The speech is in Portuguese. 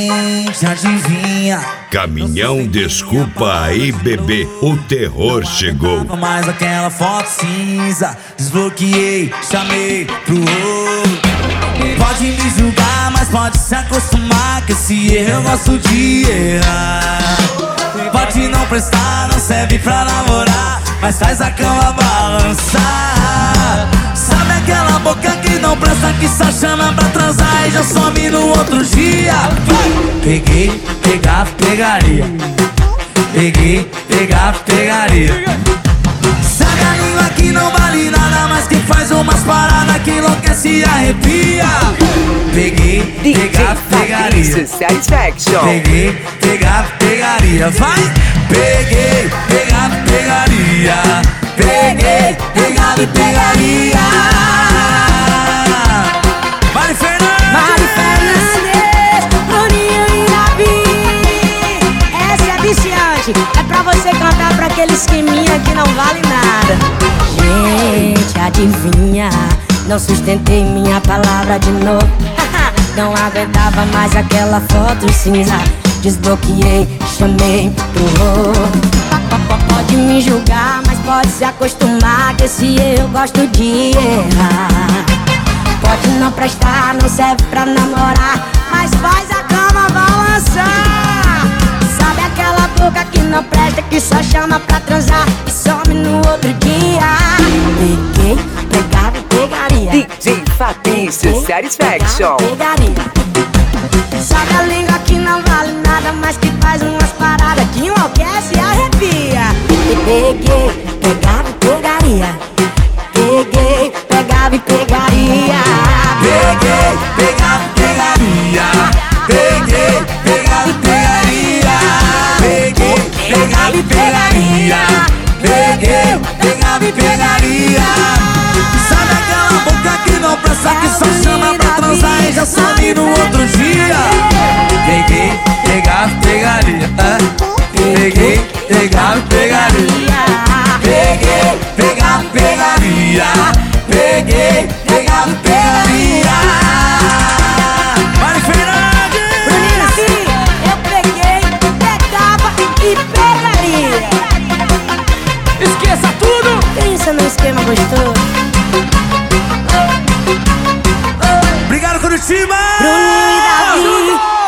Gente, adivinha? Caminhão, desculpa aí, bebê, o terror chegou. Mais aquela foto cinza, desbloqueei, chamei pro rolo. Pode me julgar, mas pode se acostumar que esse erro eu gosto de errar. Pode não prestar, não serve pra namorar, mas faz a cama balançar. Sabe aquela boca que não presta, que só chama pra transar e já some no outro dia? Peguei, pegar, pegaria. Peguei, pegar, pegaria. Sabe a língua que não vale nada, mas que faz umas paradas que enlouquece e arrepia? Peguei, pegar, pegaria. Peguei, pegar, pegaria. Vai! Peguei, pegar, pegaria. Peguei, pegar e pegaria. Mari Fernandes, Bruninho e Davi. Essa é viciante, é pra você cantar pra aquele esqueminha que não vale nada. Gente, adivinha? Não sustentei minha palavra de novo. Não aguentava mais aquela foto cinza. Desbloqueei, chamei pro rolo. Pode me julgar, mas pode se acostumar que esse eu gosto de errar. Pode não prestar, não serve pra namorar, mas faz a cama balançar. Sabe aquela boca que não presta, que só chama pra transar e some no outro dia? Peguei, pegava e pegaria. DJ Fabrício Satisfaction. Pegaria. Sabe a língua que não vale nada, mas que faz umas paradas que enlouquece e arrepia? Peguei, pegava e pegaria. Peguei, pegava e pegaria. peguei, pegava e pegaria. Peguei, pegava e pegaria. Peguei, pegava e pegaria. Peguei, pegava e pegaria. Sabe aquela boca que não presta, que só chama pra transar e já some no outro dia? Peguei, pegava e pegaria. Peguei, pegava e pegaria. Peguei, pegava e pegaria. Peguei, pegava e pegaria. Mari Fernandes! Bruninho, sim, eu peguei, pegava e pegaria. Esqueça tudo! Pensa no esquema gostoso. Obrigado, Curitiba! Bruninho e Davi.